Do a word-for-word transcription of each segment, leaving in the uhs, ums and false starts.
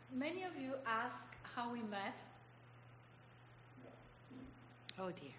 Many of you ask how we met. Oh dear.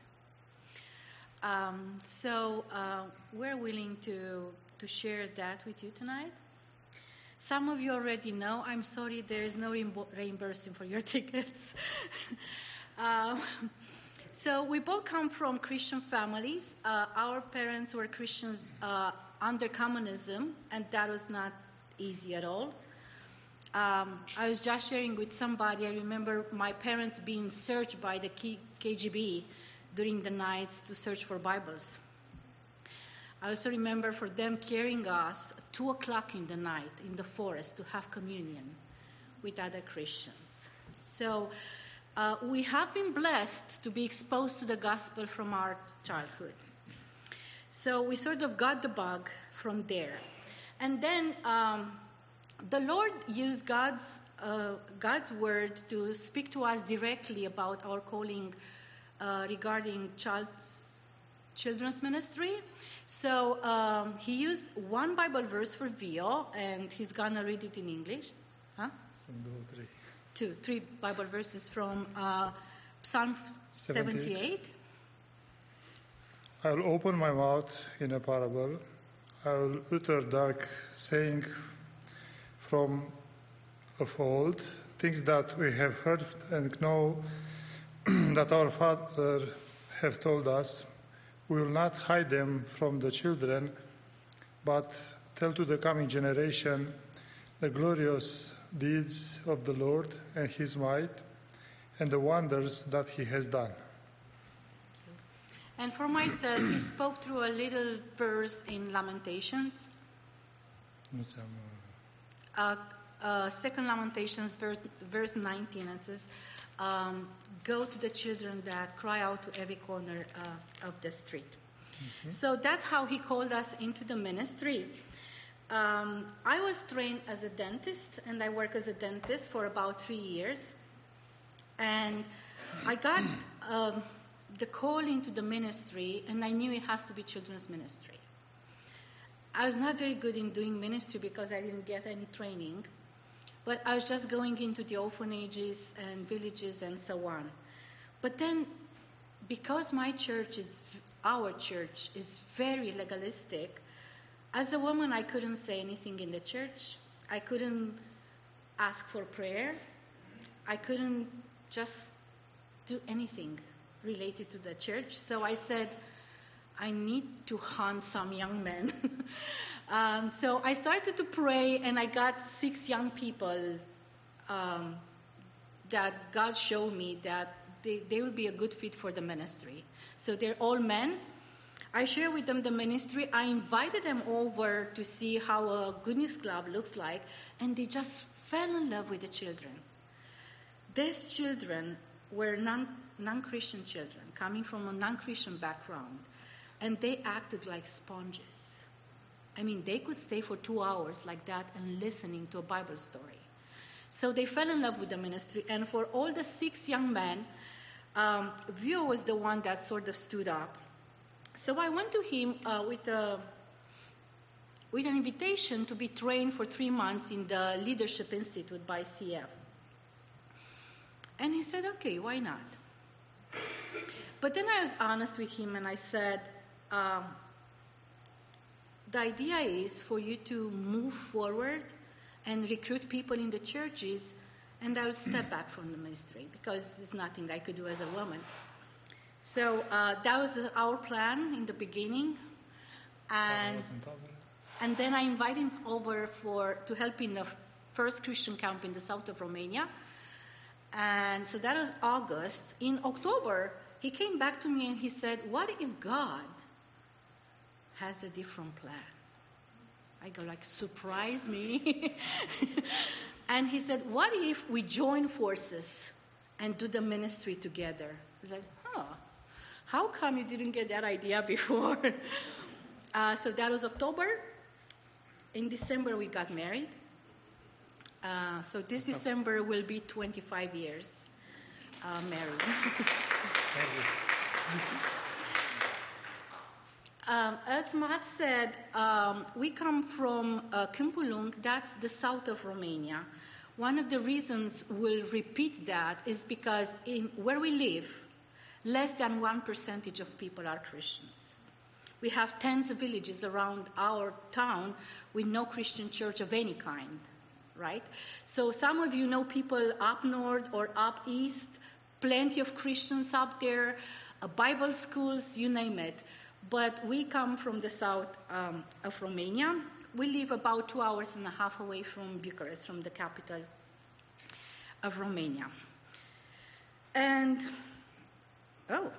Um, so uh, we're willing to to share that with you tonight. Some of you already know. I'm sorry, there is no reimb- reimbursement for your tickets. um, so we both come from Christian families. Uh, our parents were Christians uh, under communism, and that was not easy at all. Um, I was just sharing with somebody. I remember my parents being searched by the K G B during the nights to search for Bibles. I also remember for them carrying us at two o'clock in the night in the forest to have communion with other Christians. So uh, we have been blessed to be exposed to the gospel from our childhood. So we sort of got the bug from there. And then um, the Lord used God's uh, God's word to speak to us directly about our calling uh, regarding child's, children's ministry. So um, he used one Bible verse for Vio, and he's gonna read it in English. Huh? Three. Two, three Bible verses from uh, Psalm seventy-eight. I'll open my mouth in a parable. I'll utter dark saying from of old, things that we have heard and know that our Father have told us. We will not hide them from the children, but tell to the coming generation the glorious deeds of the Lord and His might and the wonders that He has done. And for myself, he spoke through a little verse in Lamentations. Uh, uh, Second Lamentations, verse, verse nineteen, and says, um, "Go to the children that cry out to every corner uh, of the street." Mm-hmm. So that's how he called us into the ministry. Um, I was trained as a dentist, and I worked as a dentist for about three years. And I got um, the call into the ministry, and I knew it has to be children's ministry. I was not very good in doing ministry because I didn't get any training, but I was just going into the orphanages and villages and so on. But then, because my church is, our church is very legalistic, as a woman I couldn't say anything in the church. I couldn't ask for prayer. I couldn't just do anything related to the church. So I said, I need to hunt some young men. um, so I started to pray, and I got six young people um, that God showed me that they, they would be a good fit for the ministry. So they're all men. I shared with them the ministry. I invited them over to see how a Good News Club looks like, and they just fell in love with the children. These children were non, non-Christian children, coming from a non-Christian background. And they acted like sponges. I mean, they could stay for two hours like that and listening to a Bible story. So they fell in love with the ministry. And for all the six young men, um, Vio was the one that sort of stood up. So I went to him uh, with, a, with an invitation to be trained for three months in the Leadership Institute by C F. And he said, okay, why not? But then I was honest with him, and I said, Um, the idea is for you to move forward and recruit people in the churches, and I will step back from the ministry because there's nothing I could do as a woman. So uh, that was our plan in the beginning, and and then I invited him over for to help in the first Christian camp in the south of Romania, and so that was August. In October, he came back to me and he said, "What if God has a different plan?" I go like, surprise me. And he said, what if we join forces and do the ministry together? I was like, huh, how come you didn't get that idea before? uh, so that was October. In December, we got married. Uh, so this December will be twenty-five years uh, married. Um, as Matt said, um, we come from uh, Câmpulung, that's the south of Romania. One of the reasons we'll repeat that is because in where we live, less than one percentage of people are Christians. We have tens of villages around our town with no Christian church of any kind, right? So some of you know people up north or up east, plenty of Christians up there, uh, Bible schools, you name it. But we come from the south um, of Romania. We live about two hours and a half away from Bucharest, from the capital of Romania. And, oh,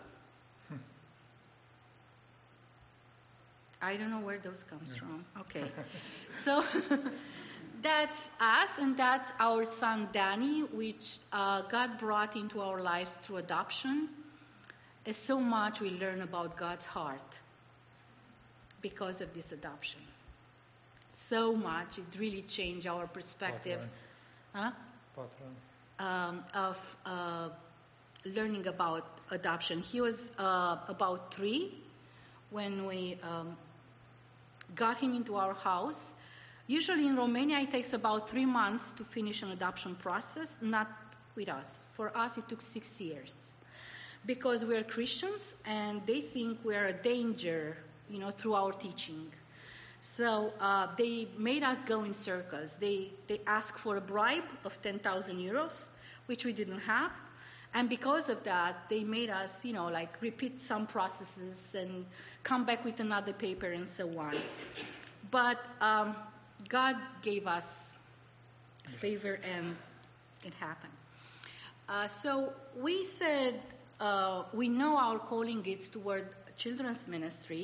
I don't know where those comes from. Okay. So that's us, and that's our son Danny, which uh, God brought into our lives through adoption. It's so much we learn about God's heart because of this adoption. So much. It really changed our perspective. Huh? Um, of uh, learning about adoption. He was uh, about three when we um, got him into our house. Usually in Romania, it takes about three months to finish an adoption process, not with us. For us, it took six years because we're Christians and they think we're a danger, you know, through our teaching. So uh, they made us go in circles. They they asked for a bribe of ten thousand euros, which we didn't have. And because of that, they made us, you know, like repeat some processes and come back with another paper and so on. But um, God gave us favor and it happened. Uh, so we said uh, we know our calling is toward children's ministry.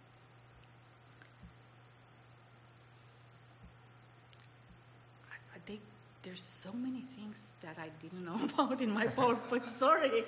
I think there's so many things that I didn't know about in my PowerPoint. Sorry.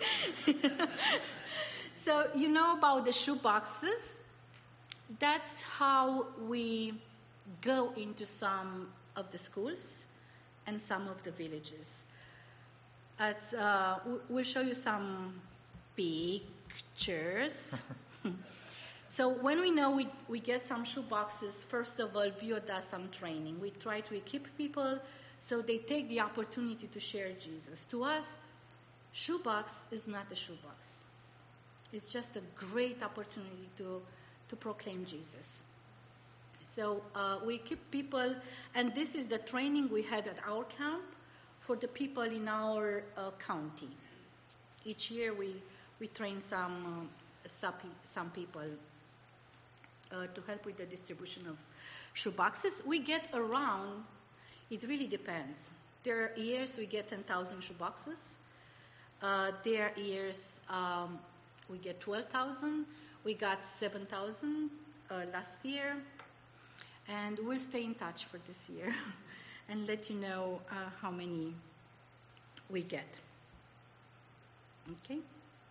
So you know about the shoe boxes? That's how we go into some of the schools and some of the villages. At, uh, we'll show you some pictures. So when we know we, we get some shoe boxes, first of all, Vio does some training. We try to equip people so they take the opportunity to share Jesus. To us, shoebox is not a shoebox. It's just a great opportunity to, to proclaim Jesus. So uh, we keep people, and this is the training we had at our camp for the people in our uh, county. Each year we, we train some, uh, some, some people uh, to help with the distribution of shoeboxes. We get around, it really depends. There are years we get ten thousand shoeboxes. Uh, there are years um, we get twelve thousand. We got seven thousand uh, last year. And we'll stay in touch for this year and let you know uh, how many we get. Okay?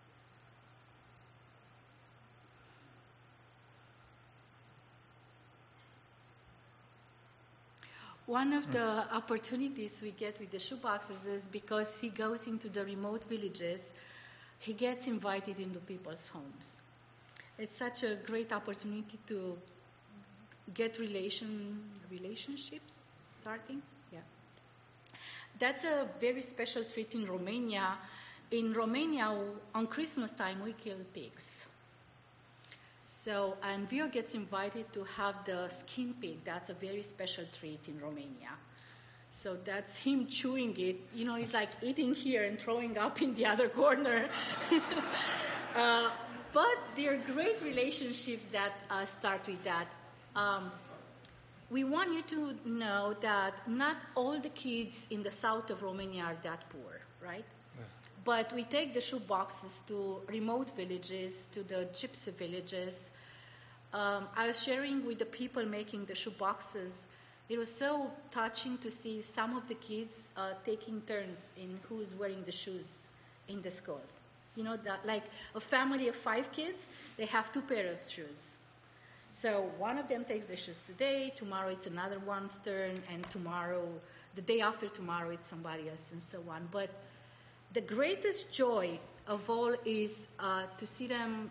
One of the opportunities we get with the shoeboxes is because he goes into the remote villages, he gets invited into people's homes. It's such a great opportunity to get relation relationships starting. Yeah, that's a very special treat in Romania. In Romania, on Christmas time, we kill pigs. So, and Vio gets invited to have the skin pig. That's a very special treat in Romania. So that's him chewing it. You know, he's like eating here and throwing up in the other corner. uh, but there are great relationships that uh, start with that. Um, we want you to know that not all the kids in the south of Romania are that poor, right? Yeah. But we take the shoe boxes to remote villages, to the gypsy villages. Um, I was sharing with the people making the shoe boxes. It was so touching to see some of the kids uh, taking turns in who's wearing the shoes in the school. You know, that like a family of five kids, they have two pairs of shoes. So one of them takes the shoes today, tomorrow it's another one's turn, and tomorrow, the day after tomorrow, it's somebody else, and so on. But the greatest joy of all is uh, to see them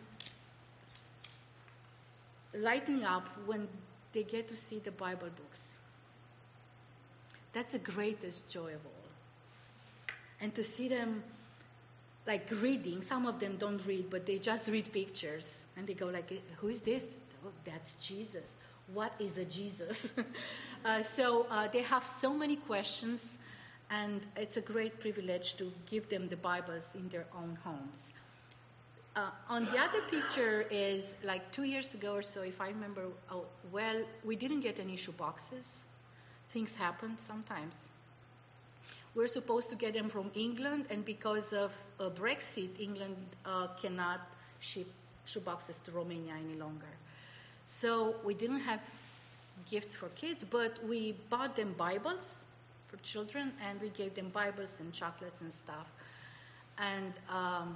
lighting up when they get to see the Bible books. That's the greatest joy of all. And to see them like reading, some of them don't read, but they just read pictures. And they go like, who is this? Oh, that's Jesus. What is a Jesus? uh, so uh, they have so many questions, and it's a great privilege to give them the Bibles in their own homes. Uh, on the other picture is like two years ago or so, if I remember oh, well, we didn't get any shoe boxes. Things happen sometimes. We're supposed to get them from England, and because of uh, Brexit, England uh, cannot ship shoe boxes to Romania any longer. So we didn't have gifts for kids, but we bought them Bibles for children, and we gave them Bibles and chocolates and stuff. And um,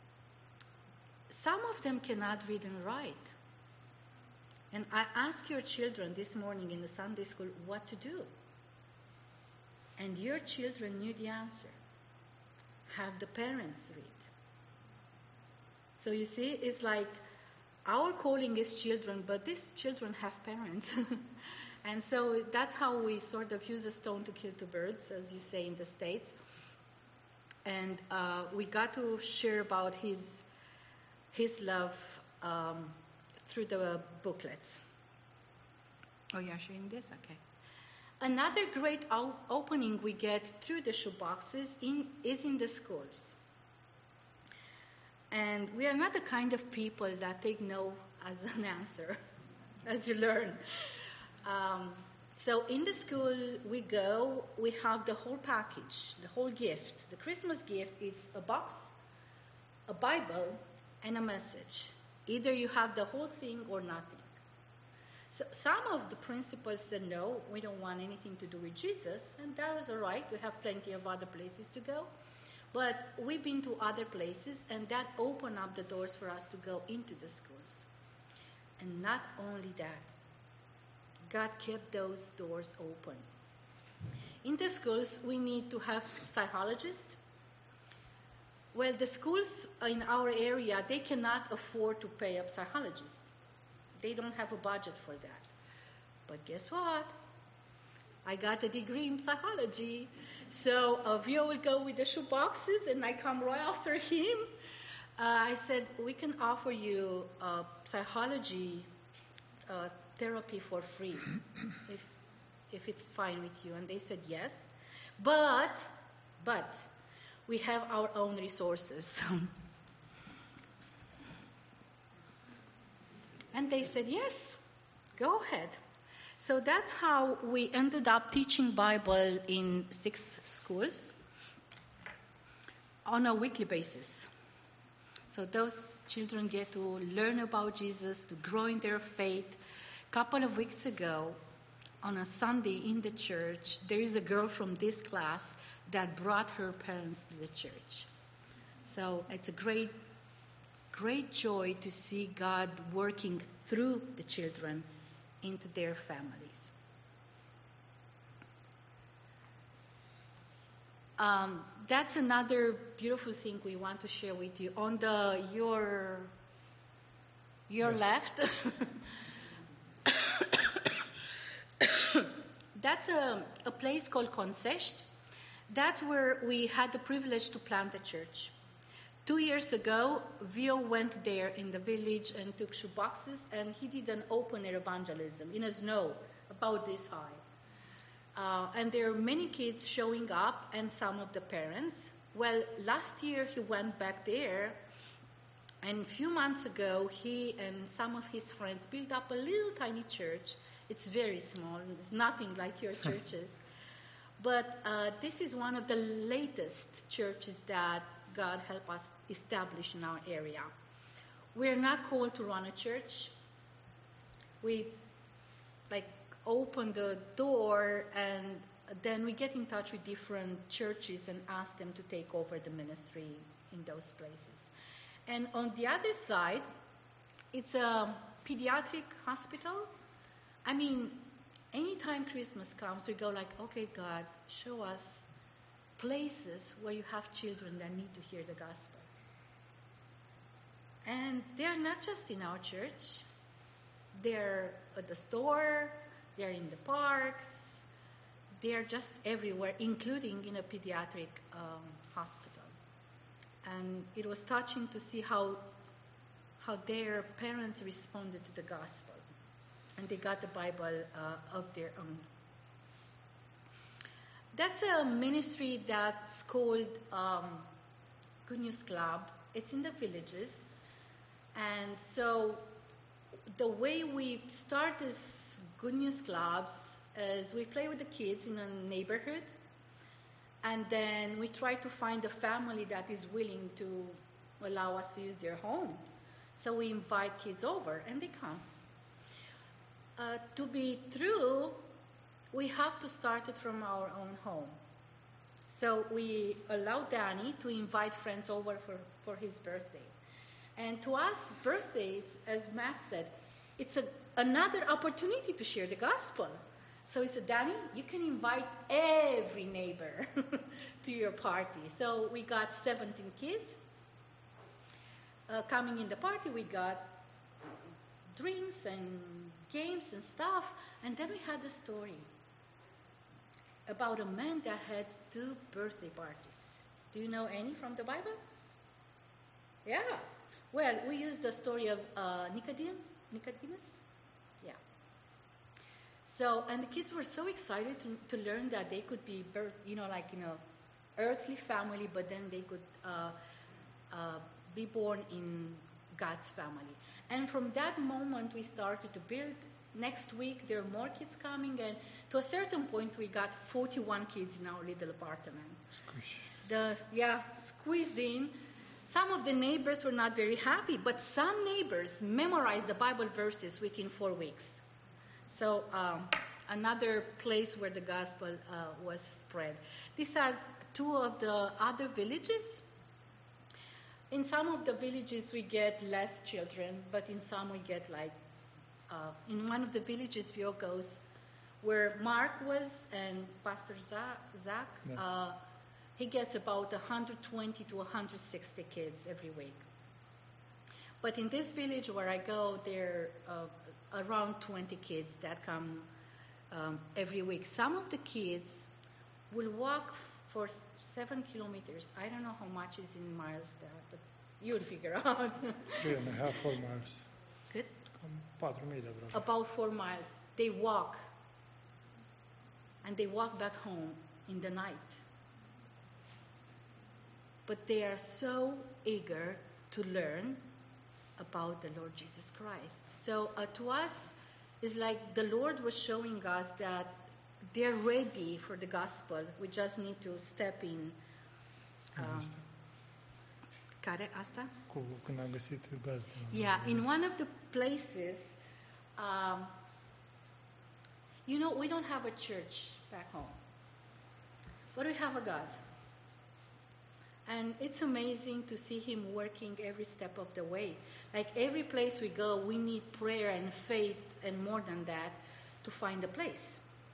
some of them cannot read and write. And I asked your children this morning in the Sunday school what to do. And your children knew the answer. Have the parents read. So you see, it's like our calling is children, but these children have parents. And so that's how we sort of use a stone to kill two birds, as you say in the States. And uh, we got to share about his his love um, through the booklets. Oh, you're sharing this? Okay. Another great o- opening we get through the shoe boxes in, is in the schools. And we are not the kind of people that take no as an answer, as you learn. Um, so in the school we go, we have the whole package, the whole gift. The Christmas gift is a box, a Bible, and a message. Either you have the whole thing or nothing. So some of the principals said, no, we don't want anything to do with Jesus, and that was all right. We have plenty of other places to go. But we've been to other places, and that opened up the doors for us to go into the schools. And not only that, God kept those doors open. In the schools, we need to have psychologists. Well, the schools in our area, they cannot afford to pay a psychologist. They don't have a budget for that. But guess what? I got a degree in psychology. So uh, Vio will go with the shoe boxes, and I come right after him. Uh, I said, we can offer you uh, psychology uh, therapy for free, if if it's fine with you. And they said yes. But, but, we have our own resources. And they said, yes, go ahead. So that's how we ended up teaching Bible in six schools on a weekly basis. So those children get to learn about Jesus, to grow in their faith. A couple of weeks ago, on a Sunday in the church, there is a girl from this class that brought her parents to the church. So it's a great, great joy to see God working through the children into their families. Um, that's another beautiful thing we want to share with you. On the your your yes. left, that's a, a place called Concești. That's where we had the privilege to plant a church. Two years ago, Vio went there in the village and took shoe boxes, and he did an open-air evangelism in a snow about this high. Uh, and there are many kids showing up, and some of the parents. Well, last year he went back there, and a few months ago, he and some of his friends built up a little tiny church. It's very small. It's nothing like your churches. But uh, this is one of the latest churches that God helped us establish in our area. We're not called to run a church. We like open the door, and then we get in touch with different churches and ask them to take over the ministry in those places. And on the other side, it's a pediatric hospital. I mean, anytime Christmas comes, we go like, okay, God, show us places where you have children that need to hear the gospel. And they are not just in our church. They're at the store, they're in the parks, they are just everywhere, including in a pediatric um, hospital. And it was touching to see how how their parents responded to the gospel, and they got the Bible uh, of their own. That's a ministry that's called um, Good News Club. It's in the villages, and so the way we start this Good News Clubs is we play with the kids in a neighborhood, and then we try to find a family that is willing to allow us to use their home. So we invite kids over, and they come. Uh, to be true, we have to start it from our own home. So we allow Danny to invite friends over for, for his birthday. And to us, birthdays, as Matt said, it's a, another opportunity to share the gospel. So he said, Danny, you can invite every neighbor to your party. So we got seventeen kids. Uh, coming in the party, we got drinks and games and stuff. And then we had a story about a man that had two birthday parties. Do you know any from the Bible? Yeah. Well, we used the story of uh, Nicodemus. Nicodemus? Yeah. So, and the kids were so excited to, to learn that they could be, birth, you know, like, you know, earthly family, but then they could uh, uh, be born in God's family. And from that moment, we started to build. Next week, there are more kids coming, and to a certain point, we got forty-one kids in our little apartment. Squish. The yeah, squeezed in. Some of the neighbors were not very happy, but some neighbors memorized the Bible verses within four weeks. So um, another place where the gospel uh, was spread. These are two of the other villages. In some of the villages, we get less children, but in some we get like, uh, in one of the villages, Viogos, where Mark was and Pastor Zach, Yeah. uh, he gets about one hundred twenty to one hundred sixty kids every week. But in this village where I go, there are uh, around twenty kids that come um, every week. Some of the kids will walk for seven kilometers. I don't know how much is in miles there, but you'll figure out. Three and a half, four miles. Good. Cam patru mii de aproape. About four miles. They walk. And they walk back home in the night. But they are so eager to learn about the Lord Jesus Christ. So uh, to us, it's like the Lord was showing us that they're ready for the gospel. We just need to step in. Um, care asta? Cu când am găsit gazdă. Yeah, in one of the places, um, you know, we don't have a church back home, but we have a God. And it's amazing to see him working every step of the way. Like every place we go, we need prayer and faith and more than that to find a place.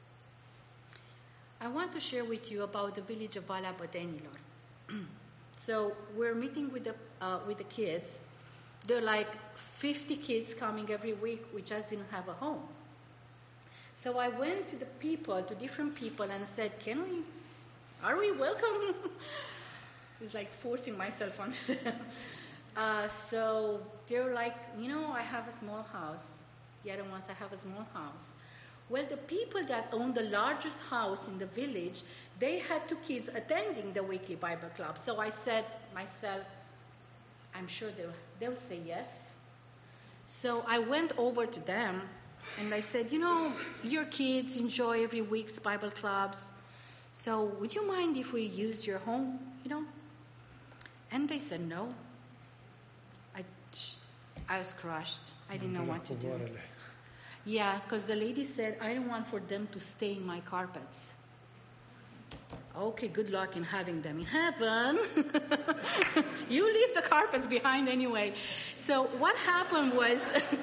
I want to share with you about the village of Valea Bădenilor. So we're meeting with the uh, with the kids. There are like fifty kids coming every week. We just didn't have a home. So I went to the people, to different people, and said, "Can we? Are we welcome?" It's like forcing myself onto them. Uh, so they're like, you know, I have a small house. The other ones, I have a small house. Well, the people that own the largest house in the village, they had two kids attending the weekly Bible club. So I said myself, I'm sure they'll, they'll say yes. So I went over to them and I said, you know, your kids enjoy every week's Bible clubs. So would you mind if we use your home, you know? And they said no. I, I was crushed. I didn't know what to do. Yeah, because the lady said, I don't want for them to stain my carpets. Okay, good luck in having them in heaven. You leave the carpets behind anyway. So what happened was,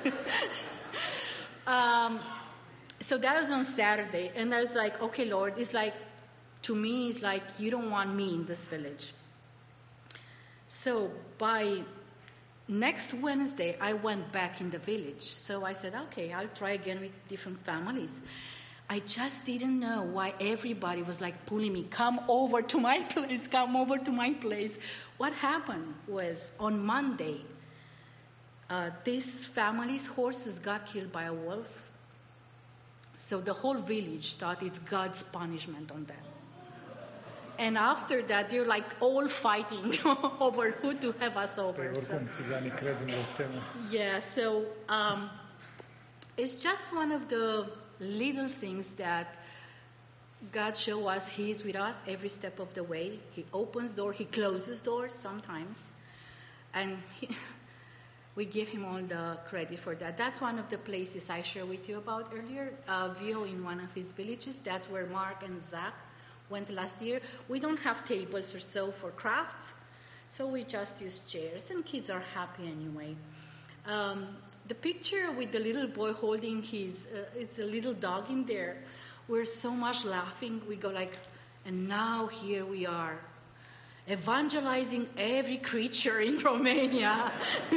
um, so that was on Saturday, and I was like, okay, Lord, it's like, to me, it's like, you don't want me in this village. So by next Wednesday, I went back in the village. So I said, okay, I'll try again with different families. I just didn't know why everybody was like pulling me, come over to my place, come over to my place. What happened was on Monday, uh, this family's horses got killed by a wolf. So the whole village thought it's God's punishment on them. And after that, they're like all fighting over who to have us Păi over. So, oricum, țiganii cred în blestemă. yeah, so um, it's just one of the little things that God shows us He is with us every step of the way. He opens doors, He closes doors sometimes. And he, we give Him all the credit for that. That's one of the places I shared with you about earlier, uh, Vio in one of his villages. That's where Mark and Zach went last year. We don't have tables or so for crafts, so we just use chairs, and kids are happy anyway. Um, the picture with the little boy holding his, uh, it's a little dog in there, we're so much laughing. We go like, and now here we are, evangelizing every creature in Romania.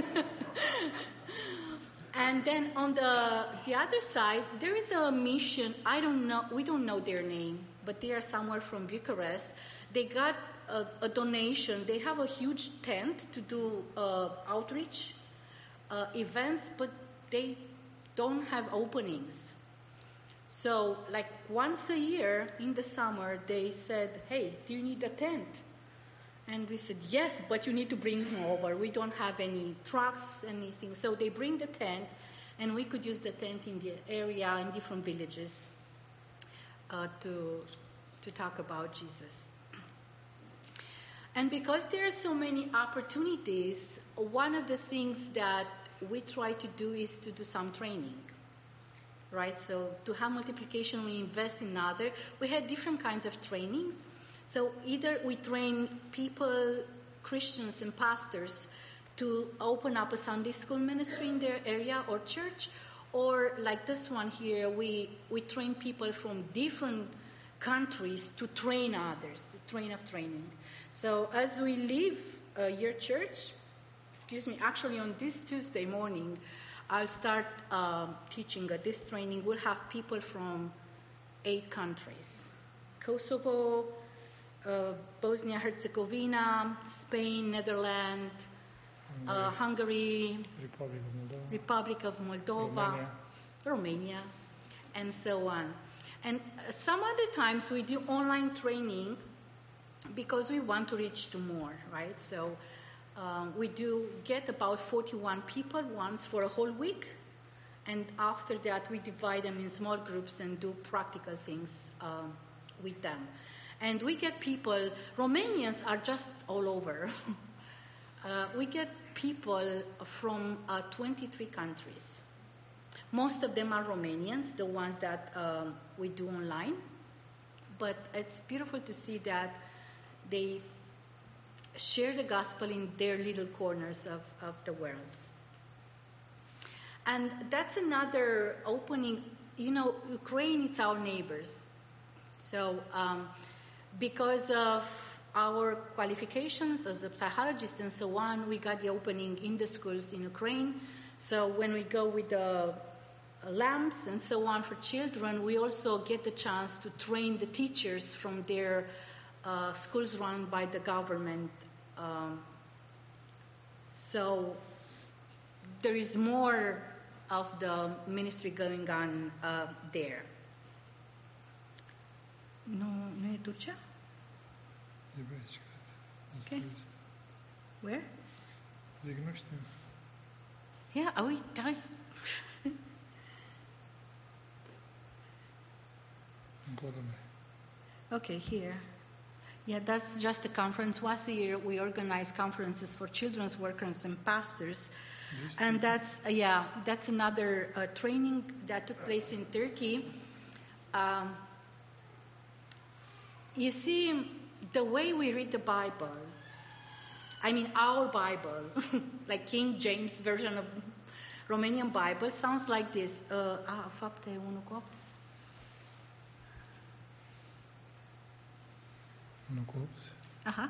And then on the the other side, there is a mission. I don't know. We don't know their name, but they are somewhere from Bucharest. They got a, a donation. They have a huge tent to do uh, outreach uh, events, but they don't have openings. So, like once a year in the summer, they said, "Hey, do you need a tent?" And we said, yes, but you need to bring him over. We don't have any trucks, anything. So they bring the tent, and we could use the tent in the area, in different villages, uh, to, to talk about Jesus. And because there are so many opportunities, one of the things that we try to do is to do some training, right? So to have multiplication, we invest in other. We had different kinds of trainings. So either we train people, Christians and pastors, to open up a Sunday school ministry in their area or church, or like this one here, we, we train people from different countries to train others, the train of training. So as we leave uh, your church, excuse me, actually on this Tuesday morning, I'll start uh, teaching at this training. We'll have people from eight countries: Kosovo, Uh, Bosnia-Herzegovina, Spain, Netherlands, uh, Hungary, Republic of Moldova, Republic of Moldova, Romania. Romania, and so on. And uh, some other times we do online training because we want to reach to more, right? So um, we do get about forty-one people once for a whole week, and after that we divide them in small groups and do practical things um, with them. And we get people, Romanians are just all over. uh, we get people from uh, twenty-three countries. Most of them are Romanians, the ones that um, we do online. But it's beautiful to see that they share the gospel in their little corners of, of the world. And that's another opening. You know, Ukraine, it's our neighbors. So um, because of our qualifications as a psychologist and so on, we got the opening in the schools in Ukraine. So when we go with the lamps and so on for children, we also get the chance to train the teachers from their uh, schools run by the government. Um, so there is more of the ministry going on uh, there. Nu, nu e Turcia? E pe aici, cred. Asta Ok. este. Where? Zic, nu știu. Yeah, oh, I, Încolo mai. okay, here. Yeah, that's just a conference. Once a year, we organize conferences for children's workers and pastors. Just And that's, uh, yeah, that's another uh, training that took place in Turkey. Um, you see, the way we read the Bible, I mean, our Bible, like King James version of Romanian Bible, sounds like this. Uh, ah, fapte unu cu opt. unu cu opt. Uh-huh.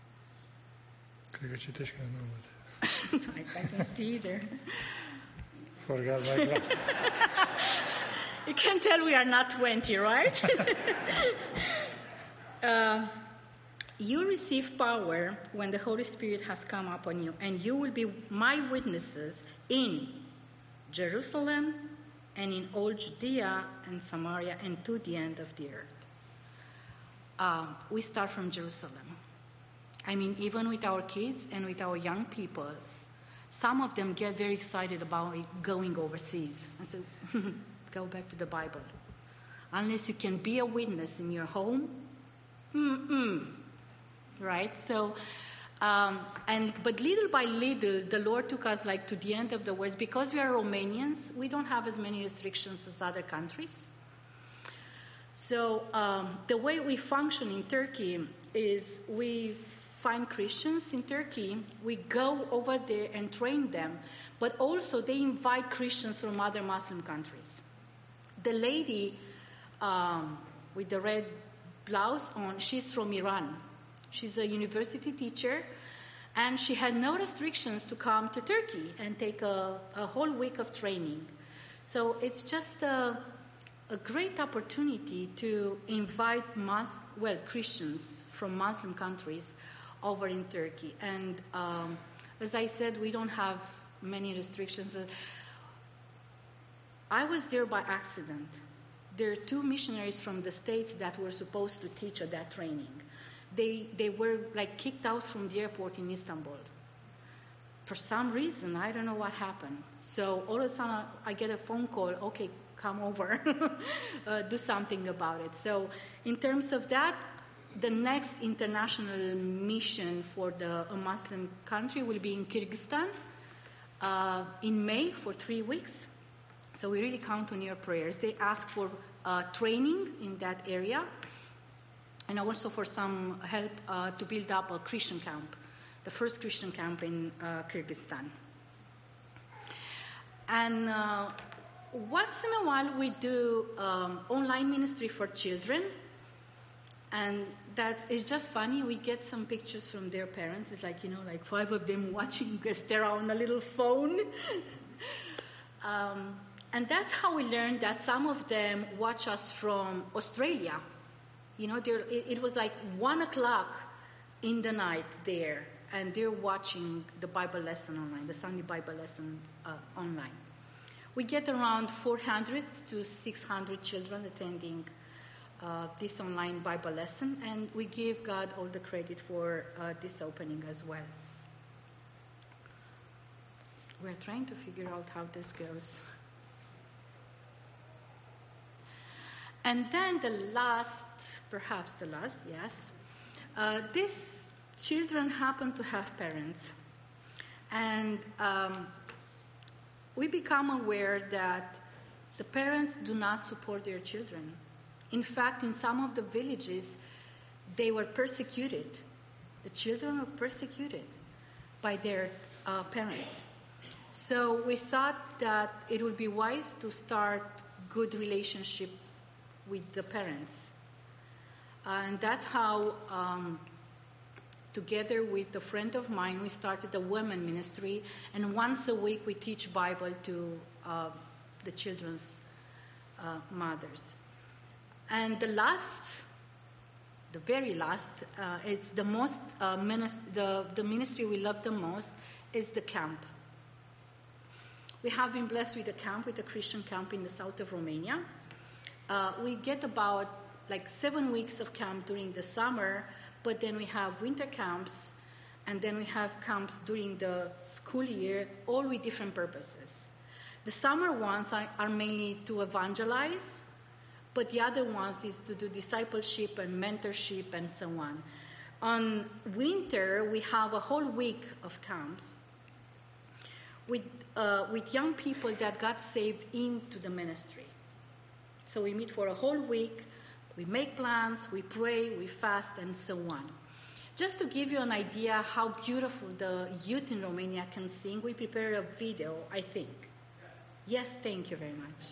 Cred că citești că nu văd. I I can see there. Forgot my glasses. You can tell we are not twenty, right? uh, you receive power when the Holy Spirit has come upon you, and you will be my witnesses in Jerusalem and in all Judea and Samaria and to the end of the earth. Uh, we start from Jerusalem. I mean, even with our kids and with our young people, some of them get very excited about going overseas. I said, go back to the Bible. Unless you can be a witness in your home, mm-mm. Right? So, um, and but little by little, the Lord took us like to the end of the West. Because we are Romanians, we don't have as many restrictions as other countries. So um, the way we function in Turkey is we find Christians in Turkey, we go over there and train them, but also they invite Christians from other Muslim countries. The lady um, with the red blouse on, she's from Iran. She's a university teacher, and she had no restrictions to come to Turkey and take a, a whole week of training. So it's just a, a great opportunity to invite Mus- well Christians from Muslim countries over in Turkey. And um, as I said, we don't have many restrictions. I was there by accident. There are two missionaries from the States that were supposed to teach at that training. They they were like kicked out from the airport in Istanbul. For some reason, I don't know what happened. So all of a sudden, I get a phone call, okay, come over, uh, do something about it. So in terms of that, the next international mission for the a Muslim country will be in Kyrgyzstan uh, in May for three weeks. So we really count on your prayers. They ask for uh, training in that area and also for some help uh, to build up a Christian camp, the first Christian camp in uh, Kyrgyzstan. And uh, once in a while we do um, online ministry for children. And that is just funny. We get some pictures from their parents. It's like, you know, like five of them watching because they're on a little phone. um, and that's how we learned that some of them watch us from Australia. You know, it, it was like one o'clock in the night there, and they're watching the Bible lesson online, the Sunday Bible lesson uh, online. We get around four hundred to six hundred children attending Uh, this online Bible lesson, and we give God all the credit for uh, this opening as well. We're trying to figure out how this goes. And then the last, perhaps the last, yes, uh, these children happen to have parents. And um, we become aware that the parents do not support their children. In fact, in some of the villages, they were persecuted. The children were persecuted by their uh, parents. So we thought that it would be wise to start good relationship with the parents. And that's how, um, together with a friend of mine, we started a women ministry. And once a week, we teach Bible to uh, the children's uh, mothers. And the last, the very last, uh, it's the most uh, minis- the the ministry we love the most is the camp. We have been blessed with a camp, with a Christian camp in the south of Romania. Uh, we get about like seven weeks of camp during the summer, but then we have winter camps, and then we have camps during the school year, all with different purposes. The summer ones are, are mainly to evangelize, but the other ones is to do discipleship and mentorship and so on. On winter, we have a whole week of camps with uh, with young people that got saved into the ministry. So we meet for a whole week, we make plans, we pray, we fast, and so on. Just to give you an idea how beautiful the youth in Romania can sing, we prepared a video, I think. Yes, thank you very much.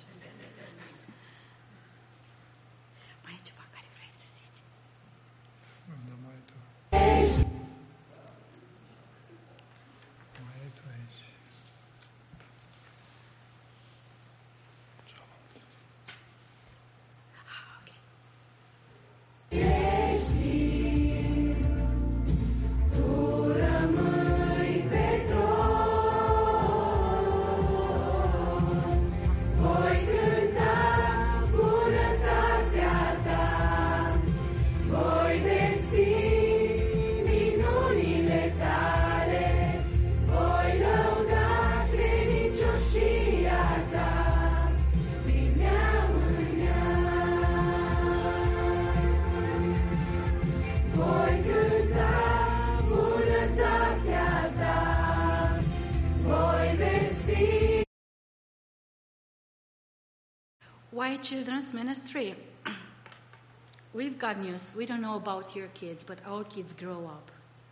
why children's ministry? We've got news. We don't know about your kids, but our kids grow up.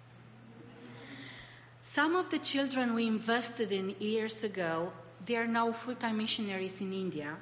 Some of the children we invested in years ago, they are now full-time missionaries in India.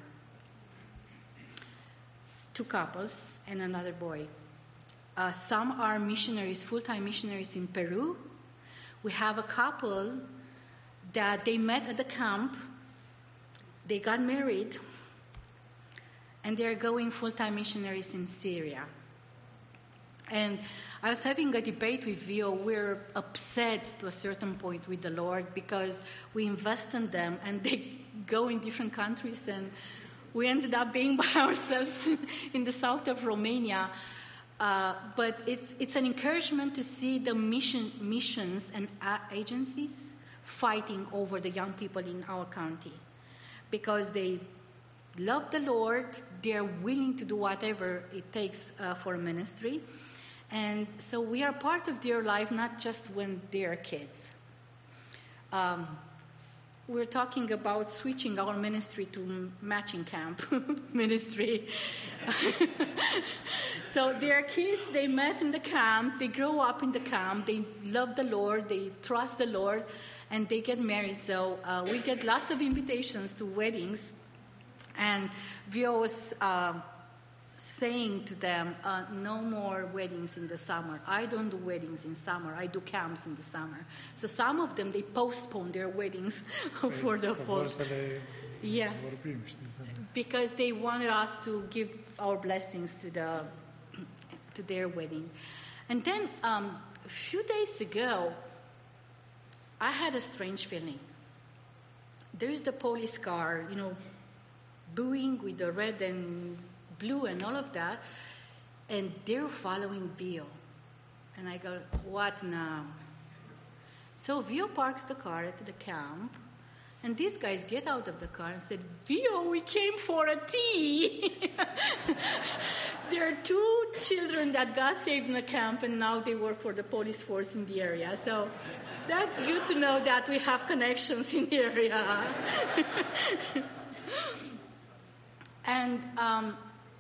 Two couples and another boy. Uh, some are missionaries, full-time missionaries in Peru. We have a couple that they met at the camp. They got married. And they're going full-time missionaries in Syria. And I was having a debate with Vio. We're upset to a certain point with the Lord because we invest in them and they go in different countries, and we ended up being by ourselves in the south of Romania. Uh, but it's it's an encouragement to see the mission missions and agencies fighting over the young people in our county, because they love the Lord. They're willing to do whatever it takes uh, for ministry. And so we are part of their life, not just when they're kids. Um, we're talking about switching our ministry to matching camp ministry. So they're kids, they met in the camp, they grow up in the camp, they love the Lord, they trust the Lord, and they get married. So uh, we get lots of invitations to weddings. And we was uh, saying to them, uh, no more weddings in the summer. I don't do weddings in summer. I do camps in the summer. So some of them, they postpone their weddings for the fall. Yeah, because they wanted us to give our blessings to the to their wedding. And then um, a few days ago, I had a strange feeling. There's the police car, you know, booing with the red and blue and all of that, and they're following Vio. And I go, what now? So Vio parks the car at the camp, and these guys get out of the car and said, Vio, we came for a tea. There are two children that got saved in the camp, and now they work for the police force in the area. So that's good to know that we have connections in the area. And um,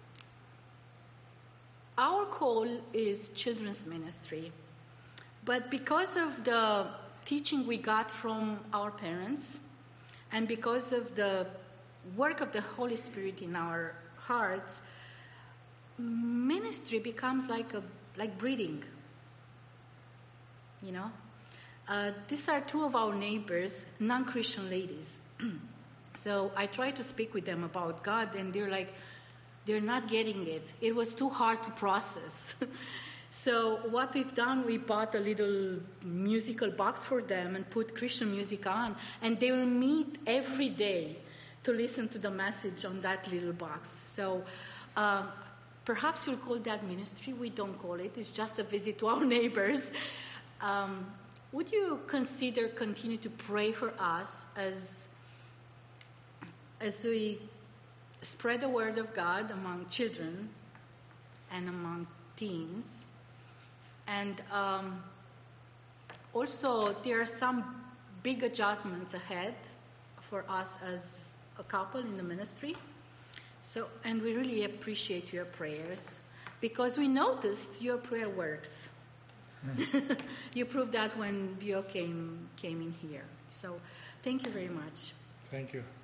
our call is children's ministry. But because of the teaching we got from our parents, and because of the work of the Holy Spirit in our hearts, ministry becomes like a like breeding. You know, uh, these are two of our neighbors, non-Christian ladies. So I try to speak with them about God, and they're like, they're not getting it. It was too hard to process. So what we've done, we bought a little musical box for them and put Christian music on, and they will meet every day to listen to the message on that little box. So um, perhaps you'll call that ministry. We don't call it. It's just a visit to our neighbors. Um, would you consider continue to pray for us as as we spread the word of God among children and among teens? And um, also, there are some big adjustments ahead for us as a couple in the ministry. So, and we really appreciate your prayers, because we noticed your prayer works. Mm. You proved that when Vio came came in here. So, thank you very much. Thank you.